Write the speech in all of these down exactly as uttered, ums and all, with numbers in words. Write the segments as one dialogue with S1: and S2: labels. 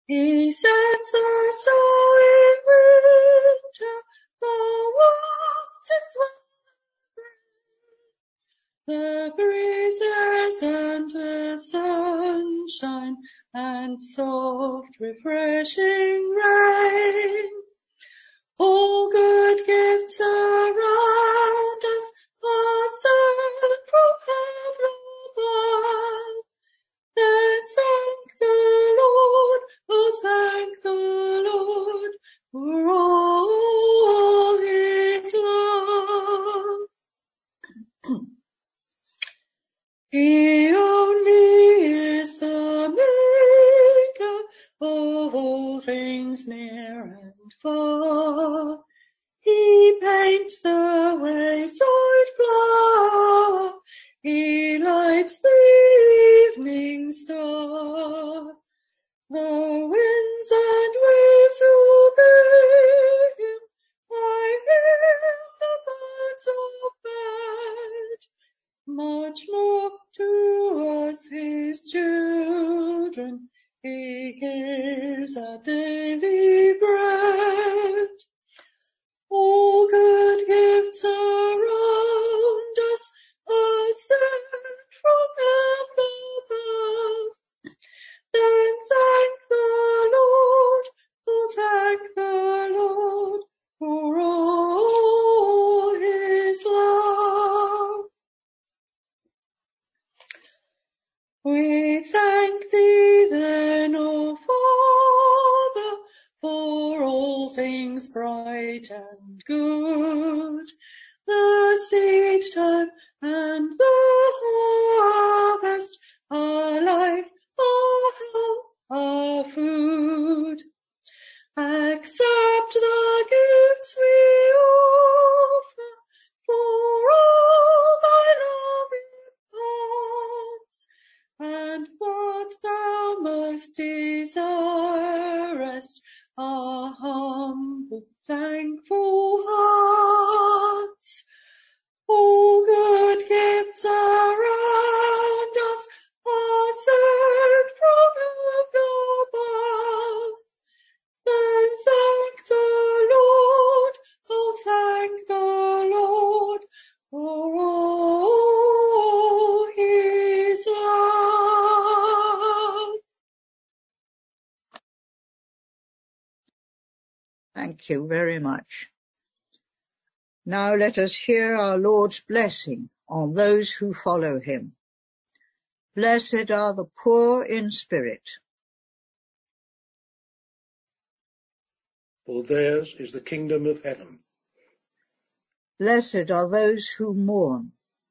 S1: He sends the snow in winter, the warmth is the breezes and the sunshine and soft refreshing rain. All good gifts around us are sent from heaven above. Then thank the Lord, oh thank the Lord for all his love. He only is the maker of all things near and far. He paints the wayside flower, he lights the evening star. The winds and waves obey him, I hear the birds of bed. Much more to us his children, he gives our daily bread. All good gifts around us are sent from heaven above. Then thank the Lord, oh thank the Lord for all his love. We thank thee then, O Father, for all things bright and good, the seed time and the harvest, our life, our health, our food. Accept the gifts we offer, for all thy loving hearts, and what thou most desirest, our humble, thankful hearts. All good gifts around us are sent from heaven above. Then thank the Lord, oh thank the Lord for all his love.
S2: Thank you very much. Now let us hear our Lord's blessing on those who follow him. Blessed are the poor in spirit,
S3: for theirs is the kingdom of heaven.
S2: Blessed are those who mourn,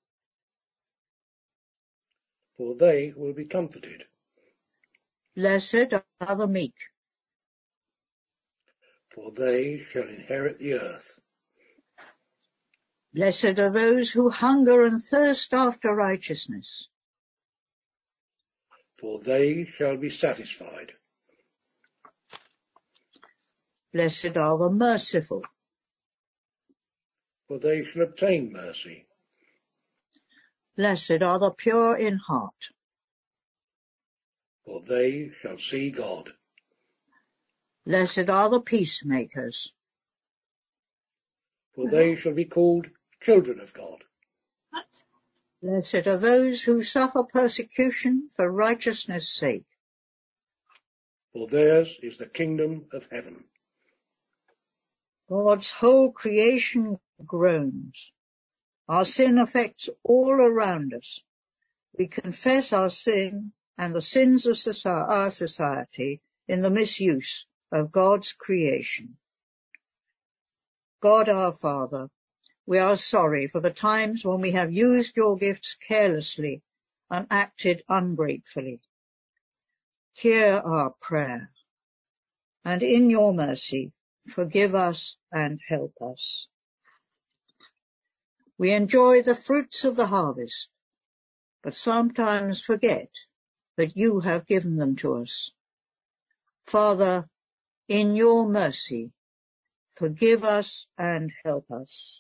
S3: for they will be comforted.
S2: Blessed are the meek,
S3: for they shall inherit the earth.
S2: Blessed are those who hunger and thirst after righteousness,
S3: for they shall be satisfied.
S2: Blessed are the merciful,
S3: for they shall obtain mercy.
S2: Blessed are the pure in heart,
S3: for they shall see God.
S2: Blessed are the peacemakers,
S3: for they shall be called children of God.
S2: Blessed are those who suffer persecution for righteousness' sake,
S3: for theirs is the kingdom of heaven.
S2: God's whole creation groans. Our sin affects all around us. We confess our sin and the sins of our society in the misuse of God's creation. God our Father, we are sorry for the times when we have used your gifts carelessly and acted ungratefully. Hear our prayer, and in your mercy, forgive us and help us. We enjoy the fruits of the harvest, but sometimes forget that you have given them to us. Father, in your mercy, forgive us and help us.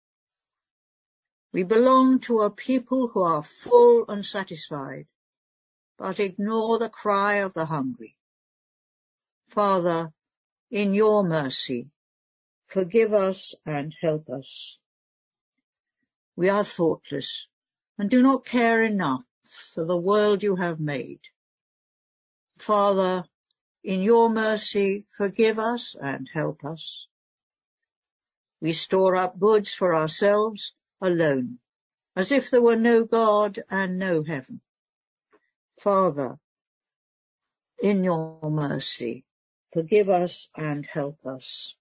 S2: We belong to a people who are full and satisfied, but ignore the cry of the hungry. Father, in your mercy, forgive us and help us. We are thoughtless and do not care enough for the world you have made. Father, in your mercy, forgive us and help us. We store up goods for ourselves alone, as if there were no God and no heaven. Father, in your mercy, forgive us and help us.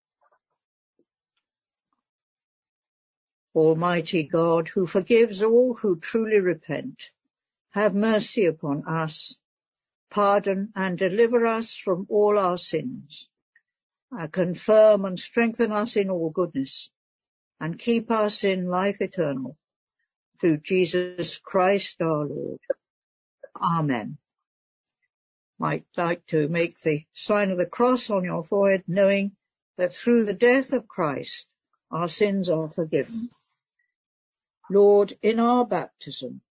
S2: Almighty God, who forgives all who truly repent, have mercy upon us, pardon and deliver us from all our sins, uh, confirm and strengthen us in all goodness, and keep us in life eternal, through Jesus Christ our Lord. Amen. Might like to make the sign of the cross on your forehead, knowing that through the death of Christ our sins are forgiven. Lord, in our baptism,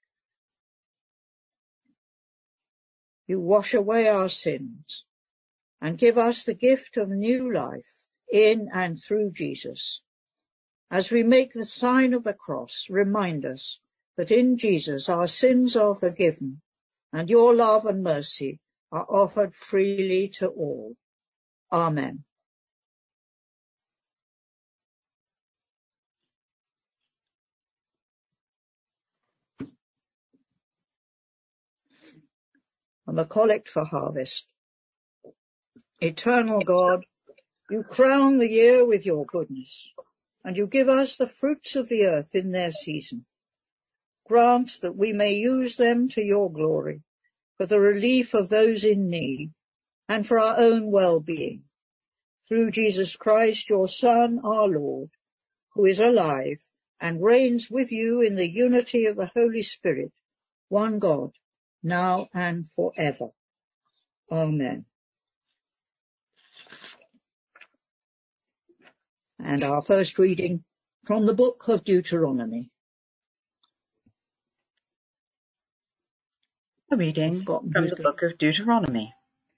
S2: you wash away our sins and give us the gift of new life in and through Jesus. As we make the sign of the cross, remind us that in Jesus our sins are forgiven and your love and mercy are offered freely to all. Amen. And the collect for harvest. Eternal God, you crown the year with your goodness, and you give us the fruits of the earth in their season. Grant that we may use them to your glory, for the relief of those in need, and for our own well-being. Through Jesus Christ, your Son, our Lord, who is alive and reigns with you in the unity of the Holy Spirit, one God, now and forever. Amen. And our first reading from the book of Deuteronomy.
S4: A reading from the book of Deuteronomy.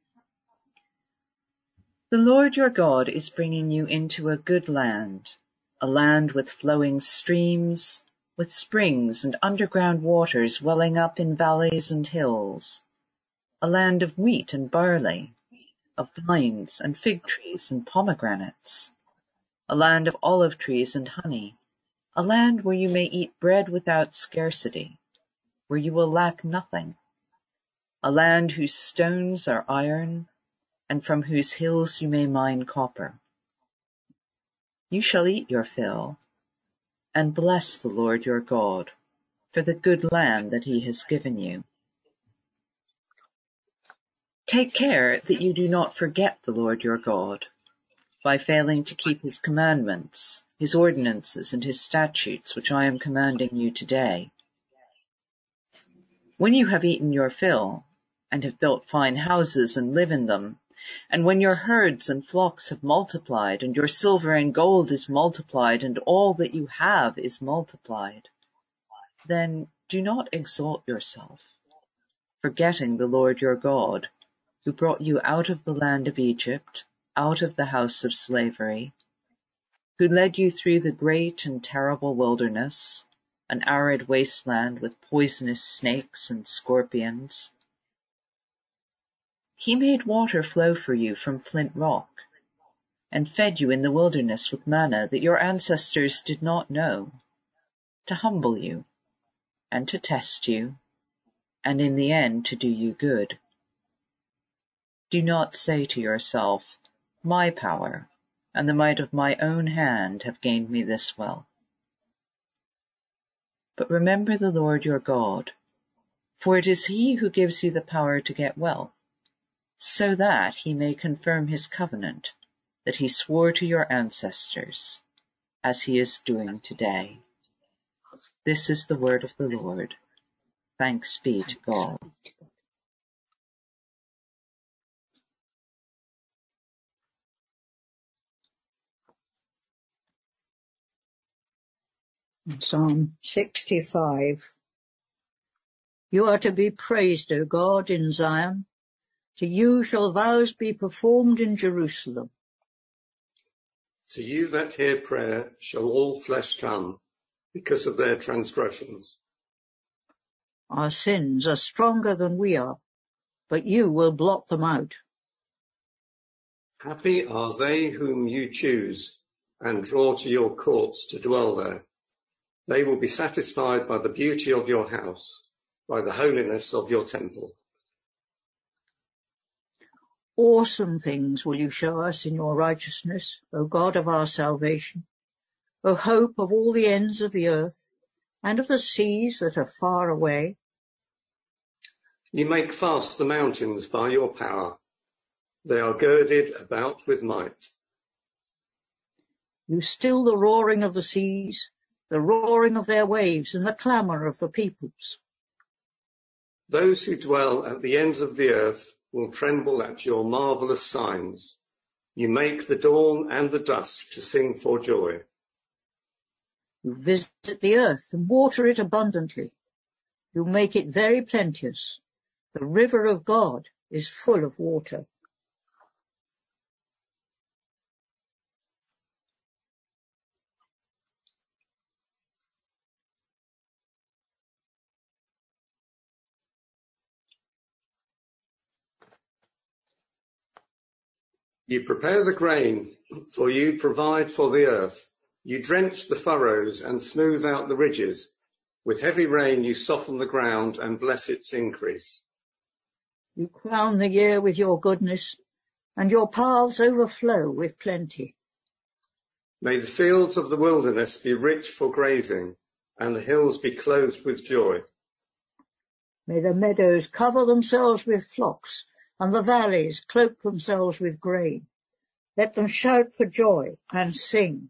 S4: The Lord your God is bringing you into a good land, a land with flowing streams, with springs and underground waters welling up in valleys and hills, a land of wheat and barley, of vines and fig trees and pomegranates, a land of olive trees and honey, a land where you may eat bread without scarcity, where you will lack nothing, a land whose stones are iron, and from whose hills you may mine copper. You shall eat your fill, and bless the Lord your God for the good land that he has given you. Take care that you do not forget the Lord your God by failing to keep his commandments, his ordinances, and his statutes, which I am commanding you today. When you have eaten your fill, and have built fine houses and live in them, and when your herds and flocks have multiplied, and your silver and gold is multiplied, and all that you have is multiplied, then do not exalt yourself, forgetting the Lord your God, who brought you out of the land of Egypt, out of the house of slavery, who led you through the great and terrible wilderness, an arid wasteland with poisonous snakes and scorpions. He made water flow for you from flint rock, and fed you in the wilderness with manna that your ancestors did not know, to humble you, and to test you, and in the end to do you good. Do not say to yourself, my power and the might of my own hand have gained me this wealth. But remember the Lord your God, for it is he who gives you the power to get wealth, so that he may confirm his covenant that he swore to your ancestors, as he is doing today. This is the word of the Lord. Thanks be to God.
S2: Psalm sixty-five. You are to be praised, O God, in Zion. To you shall vows be performed in Jerusalem.
S5: To you that hear prayer shall all flesh come, because of their transgressions.
S2: Our sins are stronger than we are, but you will blot them out.
S5: Happy are they whom you choose and draw to your courts to dwell there. They will be satisfied by the beauty of your house, by the holiness of your temple.
S2: Awesome things will you show us in your righteousness, O God of our salvation, O hope of all the ends of the earth, and of the seas that are far away.
S5: You make fast the mountains by your power. They are girded about with might.
S2: You still the roaring of the seas, the roaring of their waves, and the clamour of the peoples.
S5: Those who dwell at the ends of the earth will tremble at your marvellous signs. You make the dawn and the dusk to sing for joy.
S2: You visit the earth and water it abundantly. You make it very plenteous. The river of God is full of water.
S5: You prepare the grain, for you provide for the earth. You drench the furrows and smooth out the ridges. With heavy rain you soften the ground and bless its increase.
S2: You crown the year with your goodness, and your paths overflow with plenty.
S5: May the fields of the wilderness be rich for grazing, and the hills be clothed with joy.
S2: May the meadows cover themselves with flocks, and the valleys cloak themselves with grain. Let them shout for joy and sing.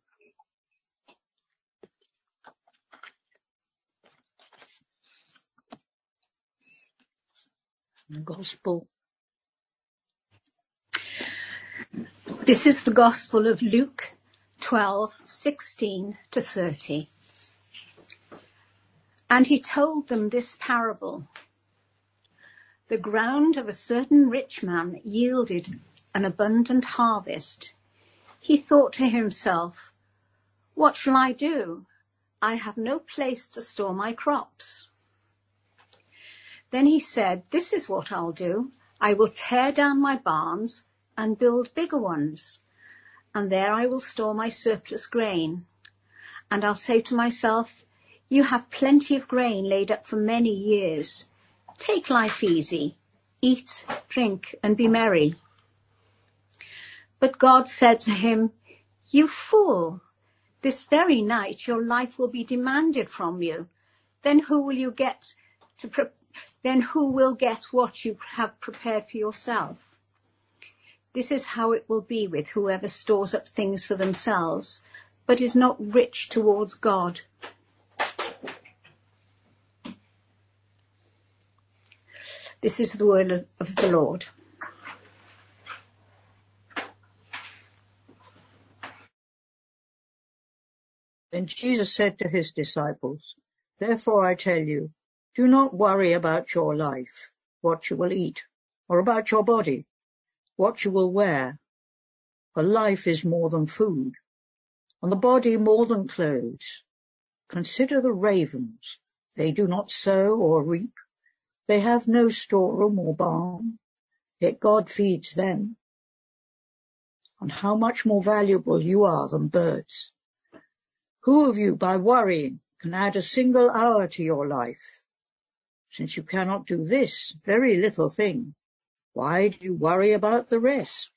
S2: The Gospel.
S6: This is the Gospel of Luke twelve, sixteen to thirty. And he told them this parable. The ground of a certain rich man yielded an abundant harvest. He thought to himself, what shall I do? I have no place to store my crops. Then he said, this is what I'll do. I will tear down my barns and build bigger ones, and there I will store my surplus grain. And I'll say to myself, you have plenty of grain laid up for many years. Take life easy, eat, drink, and be merry. But God said to him, you fool, this very night your life will be demanded from you. Then who will you get to pre- then who will get what you have prepared for yourself? This is how it will be with whoever stores up things for themselves, but is not rich towards God. This is the word of the Lord.
S2: Then Jesus said to his disciples, therefore I tell you, do not worry about your life, what you will eat, or about your body, what you will wear. For life is more than food, and the body more than clothes. Consider the ravens. They do not sow or reap. They have no storeroom or barn, yet God feeds them. And how much more valuable you are than birds. Who of you, by worrying, can add a single hour to your life? Since you cannot do this very little thing, why do you worry about the rest?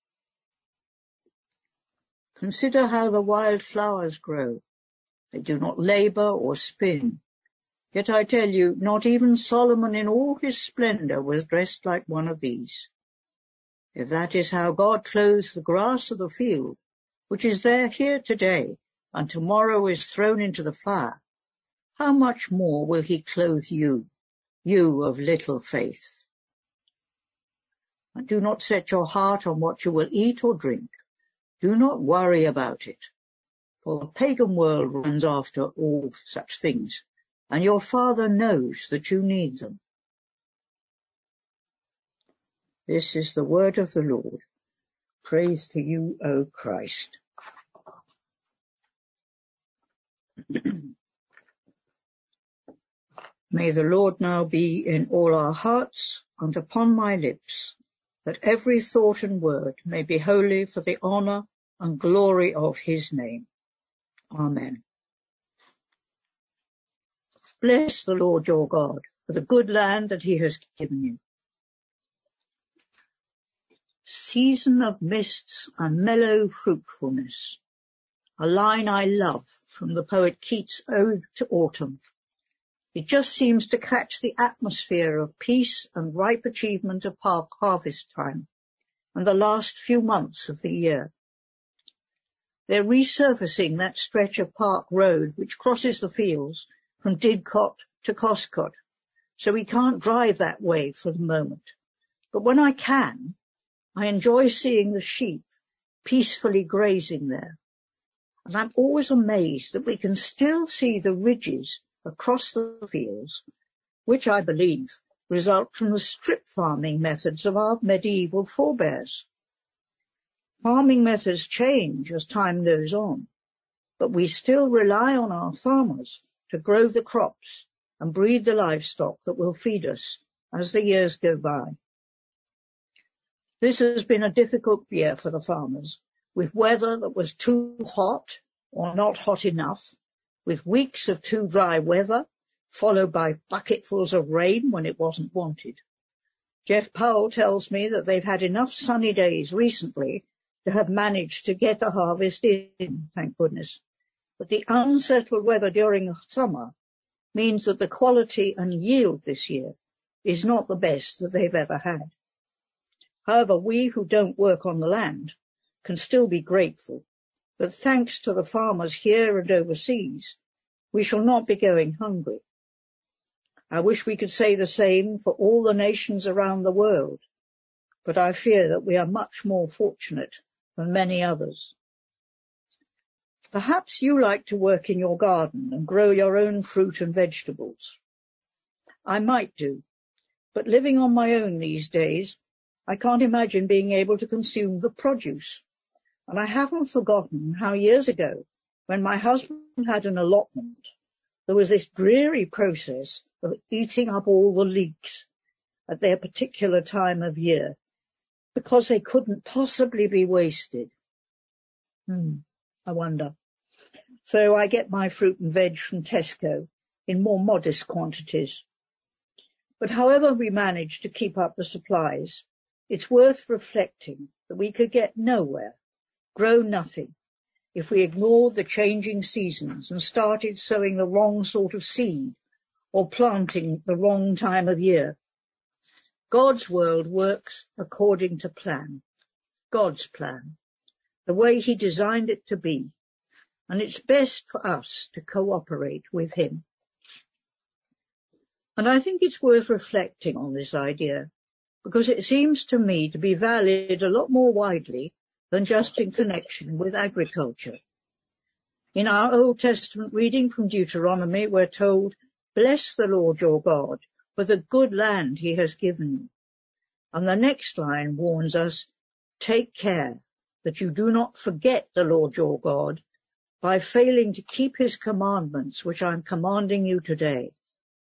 S2: Consider how the wild flowers grow. They do not labor or spin. Yet I tell you, not even Solomon in all his splendor was dressed like one of these. If that is how God clothes the grass of the field, which is there here today, and tomorrow is thrown into the fire, how much more will he clothe you, you of little faith? And do not set your heart on what you will eat or drink. Do not worry about it, for the pagan world runs after all such things, and your Father knows that you need them. This is the word of the Lord. Praise to you, O Christ. May the Lord now be in all our hearts and upon my lips, that every thought and word may be holy for the honour and glory of his name. Amen. Bless the Lord your God for the good land that he has given you. Season of mists and mellow fruitfulness, a line I love from the poet Keats' Ode to Autumn. It just seems to catch the atmosphere of peace and ripe achievement of harvest time and the last few months of the year. They're resurfacing that stretch of Park Road which crosses the fields from Didcot to Coscot, so we can't drive that way for the moment. But when I can, I enjoy seeing the sheep peacefully grazing there. And I'm always amazed that we can still see the ridges across the fields, which I believe result from the strip farming methods of our medieval forebears. Farming methods change as time goes on, but we still rely on our farmers to grow the crops and breed the livestock that will feed us as the years go by. This has been a difficult year for the farmers, with weather that was too hot or not hot enough, with weeks of too dry weather, followed by bucketfuls of rain when it wasn't wanted. Jeff Powell tells me that they've had enough sunny days recently to have managed to get the harvest in, thank goodness. But the unsettled weather during the summer means that the quality and yield this year is not the best that they've ever had. However, we who don't work on the land can still be grateful that thanks to the farmers here and overseas, we shall not be going hungry. I wish we could say the same for all the nations around the world, but I fear that we are much more fortunate than many others. Perhaps you like to work in your garden and grow your own fruit and vegetables. I might do, but living on my own these days, I can't imagine being able to consume the produce. And I haven't forgotten how years ago, when my husband had an allotment, there was this dreary process of eating up all the leeks at their particular time of year, because they couldn't possibly be wasted. Hmm, I wonder. So I get my fruit and veg from Tesco in more modest quantities. But however we manage to keep up the supplies, it's worth reflecting that we could get nowhere, grow nothing, if we ignored the changing seasons and started sowing the wrong sort of seed or planting the wrong time of year. God's world works according to plan, God's plan, the way he designed it to be, and it's best for us to cooperate with him. And I think it's worth reflecting on this idea, because it seems to me to be valid a lot more widely than just in connection with agriculture. In our Old Testament reading from Deuteronomy, we're told, "Bless the Lord your God for the good land he has given you." And the next line warns us, "Take care that you do not forget the Lord your God by failing to keep his commandments, which I'm commanding you today."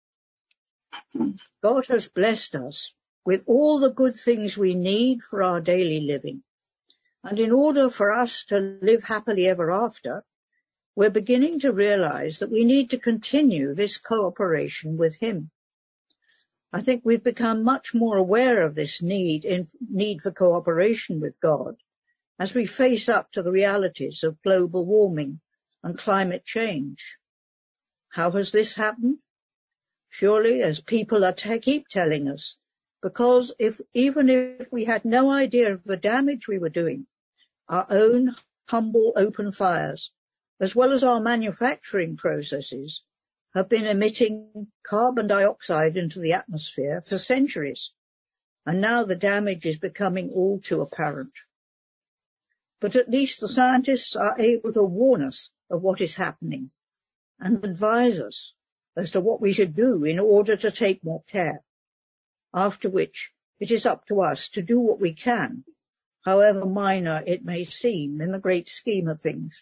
S2: God has blessed us with all the good things we need for our daily living. And in order for us to live happily ever after, we're beginning to realize that we need to continue this cooperation with him. I think we've become much more aware of this need, in, need for cooperation with God as we face up to the realities of global warming and climate change. How has this happened? Surely, as people are te- keep telling us, because if even if we had no idea of the damage we were doing, our own humble open fires, as well as our manufacturing processes, have been emitting carbon dioxide into the atmosphere for centuries, and now the damage is becoming all too apparent. But at least the scientists are able to warn us of what is happening and advise us as to what we should do in order to take more care, after which It is up to us to do what we can, however minor it may seem in the great scheme of things.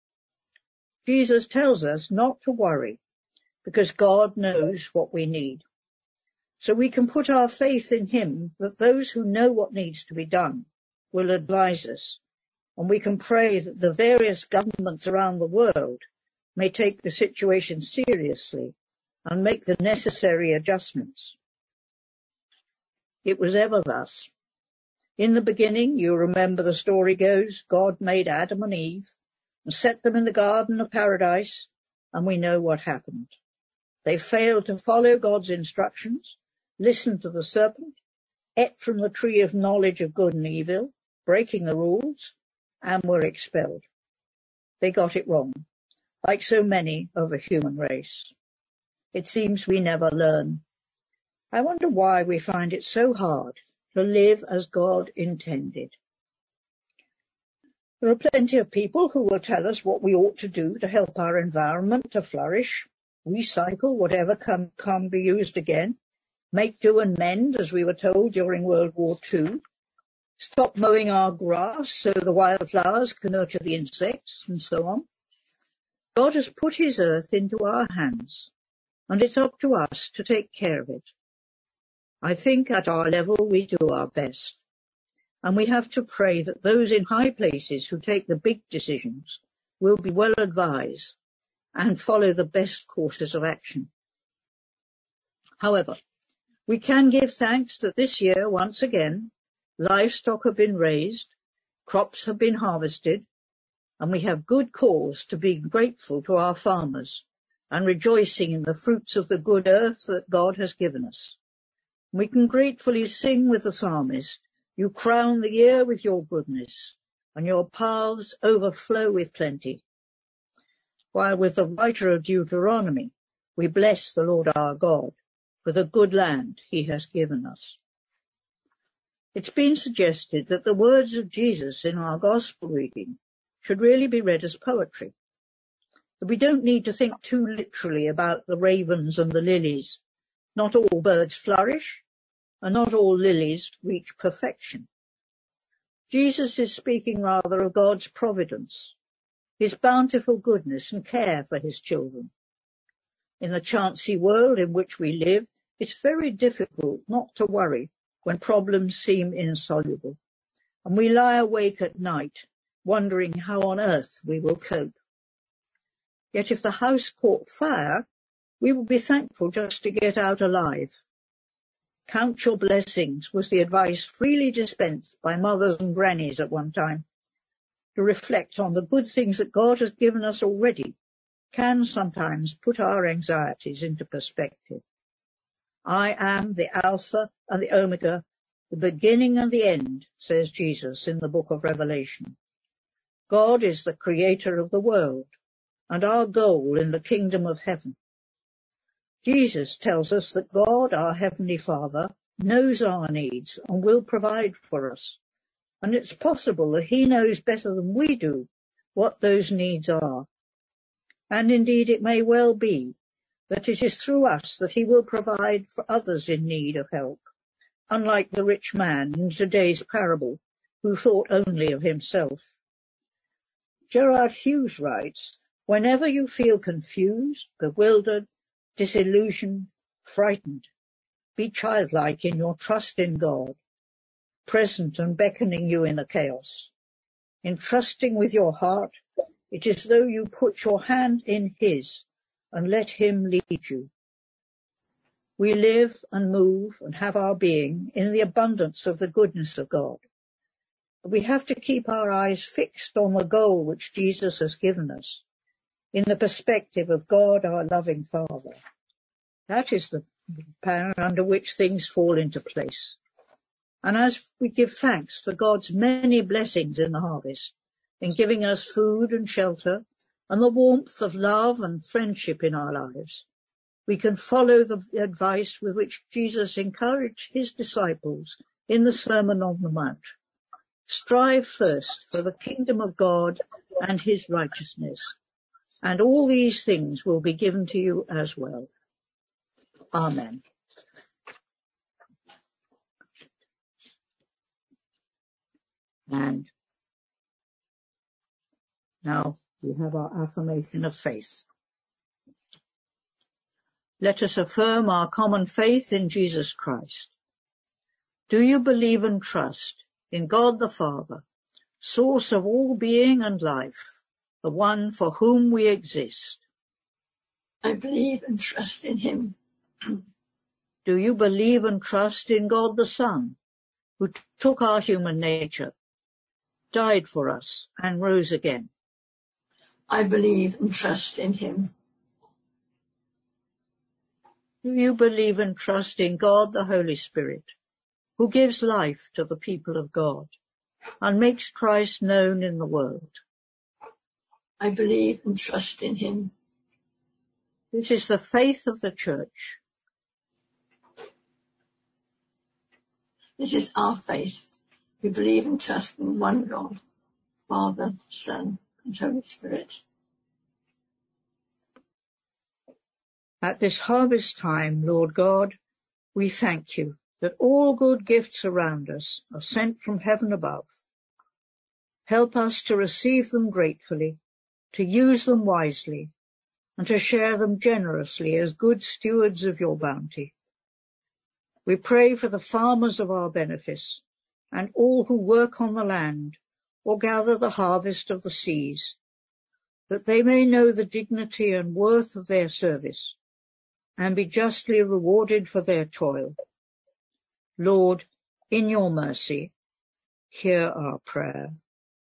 S2: Jesus tells us not to worry, because God knows what we need. So we can put our faith in him that those who know what needs to be done will advise us, and we can pray that the various governments around the world may take the situation seriously and make the necessary adjustments. It was ever thus. In the beginning, you remember the story goes, God made Adam and Eve and set them in the Garden of Paradise, and we know what happened. They failed to follow God's instructions, listened to the serpent, ate from the tree of knowledge of good and evil, breaking the rules, and were expelled. They got it wrong, like so many of the human race. It seems we never learn. I wonder why we find it so hard to live as God intended. There are plenty of people who will tell us what we ought to do to help our environment to flourish, recycle whatever can, can be used again, make do and mend, as we were told during World War Two, stop mowing our grass so the wildflowers can nurture the insects, and so on. God has put his earth into our hands, and it's up to us to take care of it. I think at our level we do our best, and we have to pray that those in high places who take the big decisions will be well advised and follow the best courses of action. However, we can give thanks that this year, once again, livestock have been raised, crops have been harvested, and we have good cause to be grateful to our farmers and rejoicing in the fruits of the good earth that God has given us. We can gratefully sing with the psalmist, "You crown the year with your goodness, and your paths overflow with plenty." While with the writer of Deuteronomy, we bless the Lord our God for the good land he has given us. It's been suggested that the words of Jesus in our gospel reading should really be read as poetry. That we don't need to think too literally about the ravens and the lilies. Not all birds flourish, and not all lilies reach perfection. Jesus is speaking rather of God's providence, his bountiful goodness and care for his children. In the chancy world in which we live, it's very difficult not to worry when problems seem insoluble, and we lie awake at night wondering how on earth we will cope. Yet if the house caught fire, we would be thankful just to get out alive. Count your blessings was the advice freely dispensed by mothers and grannies at one time. To reflect on the good things that God has given us already can sometimes put our anxieties into perspective. I am the Alpha and the Omega, the beginning and the end, says Jesus in the book of Revelation. God is the creator of the world and our goal in the kingdom of heaven. Jesus tells us that God, our Heavenly Father, knows our needs and will provide for us. And it's possible that he knows better than we do what those needs are. And indeed it may well be that it is through us that he will provide for others in need of help, unlike the rich man in today's parable who thought only of himself. Gerard Hughes writes, "Whenever you feel confused, bewildered, disillusioned, frightened, be childlike in your trust in God, present and beckoning you in the chaos. In trusting with your heart, it is as though you put your hand in his and let him lead you. We live and move and have our being in the abundance of the goodness of God. But we have to keep our eyes fixed on the goal which Jesus has given us, in the perspective of God, our loving Father. That is the power under which things fall into place. And as we give thanks for God's many blessings in the harvest, in giving us food and shelter, and the warmth of love and friendship in our lives, we can follow the advice with which Jesus encouraged his disciples in the Sermon on the Mount. Strive first for the kingdom of God and his righteousness, and all these things will be given to you as well. Amen. And now we have our affirmation of faith. Let us affirm our common faith in Jesus Christ. Do you believe and trust in God the Father, source of all being and life, the one for whom we exist?
S7: I believe and trust in him.
S2: Do you believe and trust in God the Son, who took our human nature, died for us, and rose again?
S7: I believe and trust in him.
S2: Do you believe and trust in God the Holy Spirit, who gives life to the people of God and makes Christ known in the world?
S7: I believe and trust in him.
S2: This is the faith of the Church.
S7: This is our faith. We believe and trust in one God, Father, Son, and Holy Spirit.
S2: At this harvest time, Lord God, we thank you that all good gifts around us are sent from heaven above. Help us to receive them gratefully, to use them wisely, and to share them generously as good stewards of your bounty. We pray for the farmers of our benefice and all who work on the land or gather the harvest of the seas, that they may know the dignity and worth of their service and be justly rewarded for their toil. Lord, in your mercy, hear our prayer.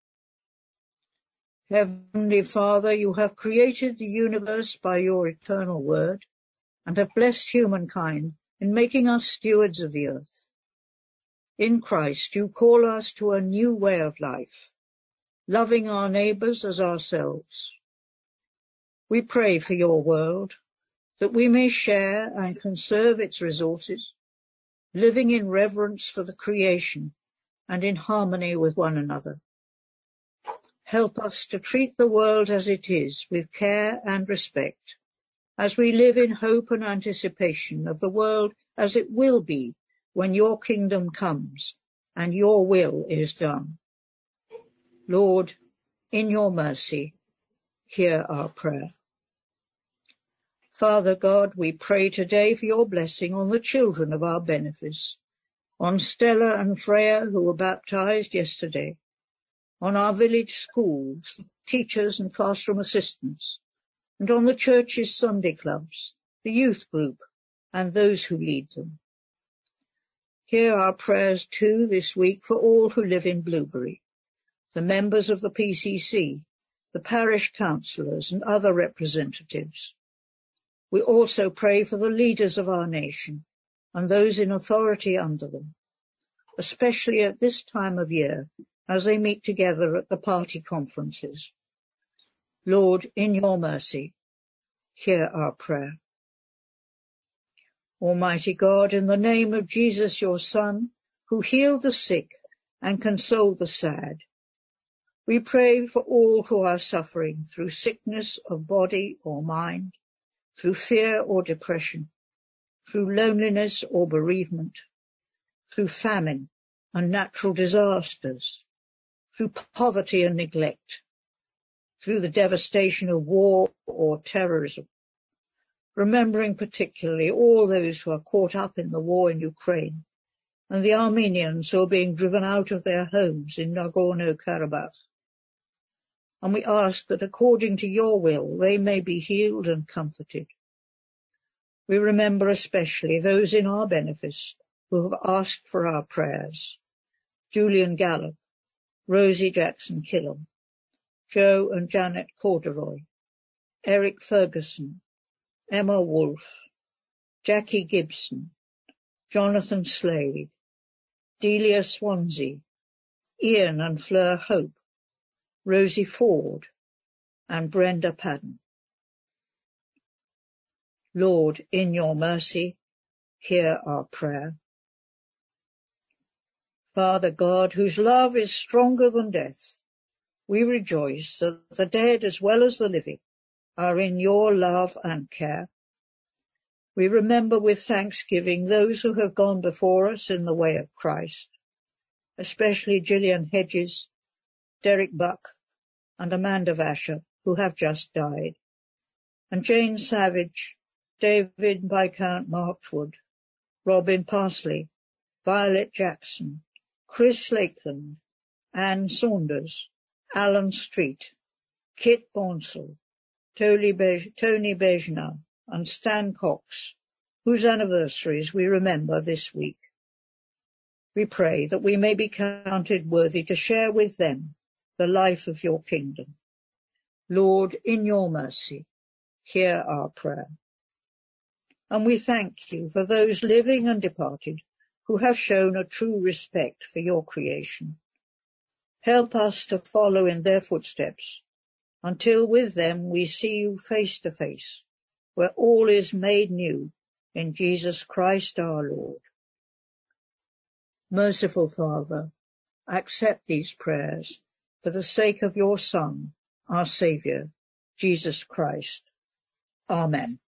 S2: Heavenly Father, you have created the universe by your eternal word and have blessed humankind in making us stewards of the earth. In Christ you call us to a new way of life, loving our neighbours as ourselves. We pray for your world, that we may share and conserve its resources, living in reverence for the creation and in harmony with one another. Help us to treat the world as it is with care and respect, as we live in hope and anticipation of the world as it will be when your kingdom comes and your will is done. Lord, in your mercy, hear our prayer. Father God, we pray today for your blessing on the children of our benefice, on Stella and Freya, who were baptized yesterday, on our village schools, teachers and classroom assistants, and on the church's Sunday clubs, the youth group, and those who lead them. Hear our prayers too this week for all who live in Blueberry, the members of the P C C, the parish councillors and other representatives. We also pray for the leaders of our nation and those in authority under them, especially at this time of year as they meet together at the party conferences. Lord, in your mercy, hear our prayer. Almighty God, in the name of Jesus, your Son, who healed the sick and consoled the sad, we pray for all who are suffering through sickness of body or mind, through fear or depression, through loneliness or bereavement, through famine and natural disasters, through poverty and neglect, through the devastation of war or terrorism, remembering particularly all those who are caught up in the war in Ukraine and the Armenians who are being driven out of their homes in Nagorno-Karabakh. And we ask that according to your will they may be healed and comforted. We remember especially those in our benefice who have asked for our prayers: Julian Gallup, Rosie Jackson Killam, Joe and Janet Corduroy, Eric Ferguson, Emma Wolfe, Jackie Gibson, Jonathan Slade, Delia Swansea, Ian and Fleur Hope, Rosie Ford, and Brenda Padden. Lord, in your mercy, hear our prayer. Father God, whose love is stronger than death, we rejoice that the dead as well as the living are in your love and care. We remember with thanksgiving those who have gone before us in the way of Christ, especially Gillian Hedges, Derek Buck, and Amanda Vasher, who have just died, and Jane Savage, David Viscount Marchwood, Robin Parsley, Violet Jackson, Chris Lakeland, Anne Saunders, Alan Street, Kit Bonsall, Tony Bejna, and Stan Cox, whose anniversaries we remember this week. We pray that we may be counted worthy to share with them the life of your kingdom. Lord, in your mercy, hear our prayer. And we thank you for those living and departed who have shown a true respect for your creation. Help us to follow in their footsteps, until with them we see you face to face, where all is made new in Jesus Christ our Lord. Merciful Father, accept these prayers for the sake of your Son, our Saviour, Jesus Christ. Amen.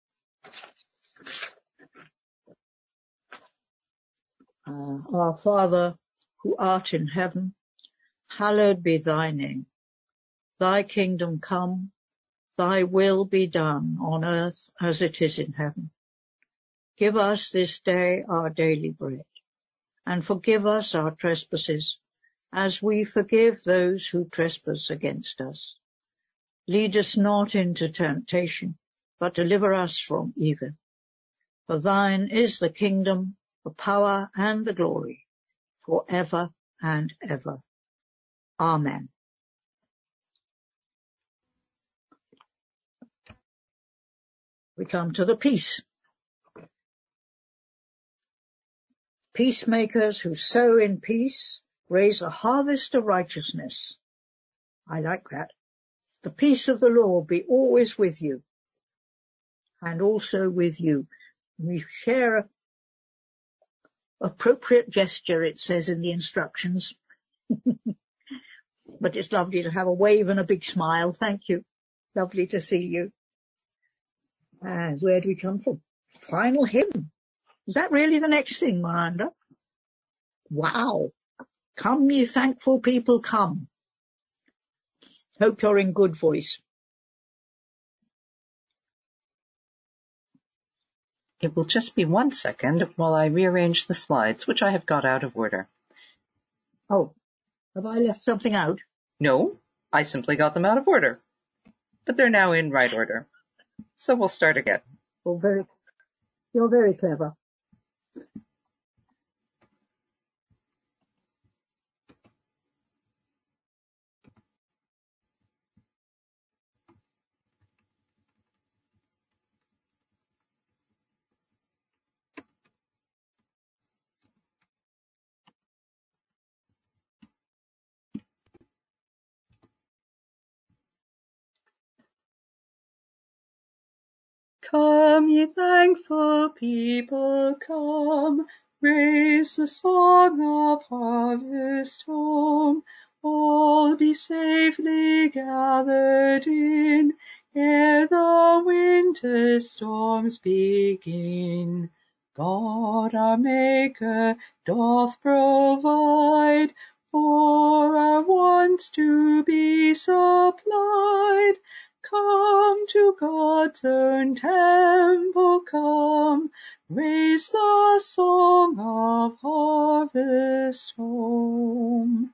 S2: Uh, our Father, who art in heaven, hallowed be thy name. Thy kingdom come, thy will be done on earth as it is in heaven. Give us this day our daily bread, and forgive us our trespasses, as we forgive those who trespass against us. Lead us not into temptation, but deliver us from evil. For thine is the kingdom, the power, and the glory, for ever and ever. Amen. We come to the peace. Peacemakers who sow in peace raise a harvest of righteousness. I like that. The peace of the Lord be always with you, and also with you. We share a appropriate gesture, it says in the instructions. But it's lovely to have a wave and a big smile. Thank you. Lovely to see you. And where do we come from? Final hymn. Is that really the next thing, Miranda? Wow. Come, ye thankful people, come. Hope you're in good voice.
S4: It will just be one second while I rearrange the slides, which I have got out of order.
S2: Oh, have I left something out?
S4: No, I simply got them out of order. But they're now in right order. So we'll start again.
S2: Well, very, you're very clever.
S4: Come, ye thankful people, come, raise the song of harvest home. All be safely gathered in, ere the winter storms begin. God our Maker doth provide for our wants to be supplied. Come to God's own temple, come, raise the song of harvest home.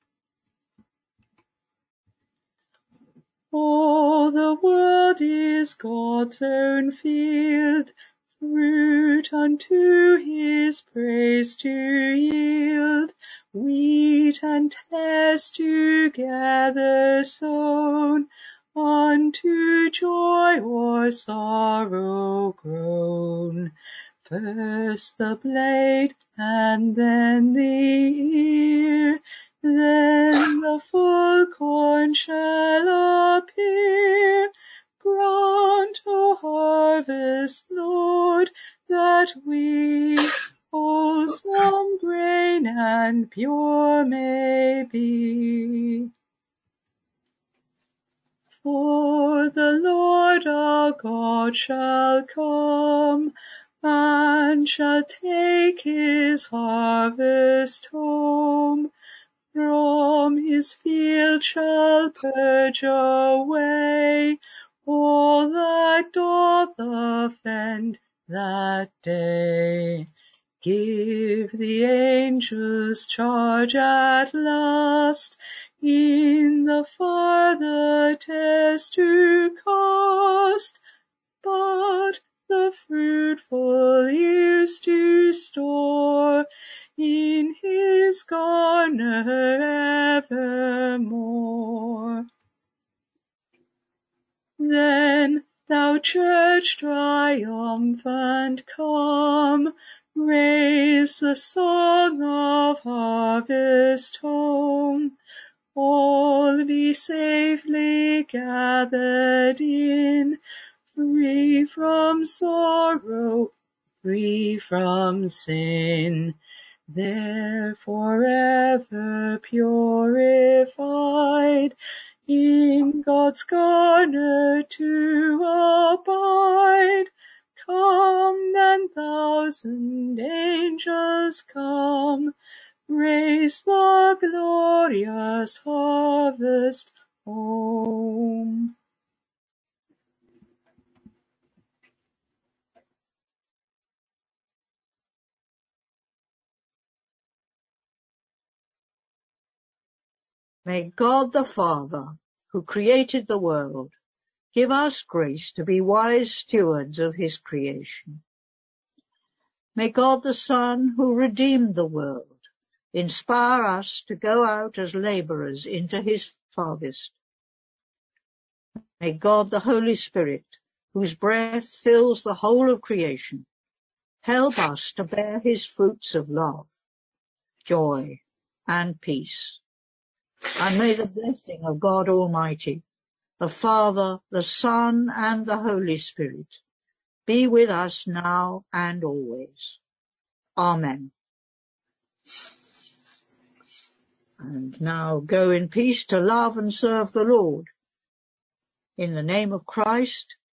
S4: All the world is God's own field, fruit unto his praise to yield, wheat and tares together sown, unto joy or sorrow grown. First the blade, and then the ear, then the full corn shall appear. Grant, O harvest Lord, that we wholesome grain and pure may be. For the Lord our God shall come and shall take his harvest home. From his field shall purge away all that doth offend that day. Give the angels charge at last in the farther tares to cast, but the fruitful ears to store in his garner evermore. Then, thou church triumphant, come, raise the song of harvest home. All be safely gathered in, free from sorrow, free from sin. There forever purified, in God's garner to abide. Come then, thousand angels, come, raise the glorious harvest home.
S2: May God the Father, who created the world, give us grace to be wise stewards of his creation. May God the Son, who redeemed the world, inspire us to go out as labourers into his harvest. May God the Holy Spirit, whose breath fills the whole of creation, help us to bear his fruits of love, joy, and peace. And may the blessing of God Almighty, the Father, the Son, and the Holy Spirit be with us now and always. Amen. And now go in peace to love and serve the Lord. In the name of Christ,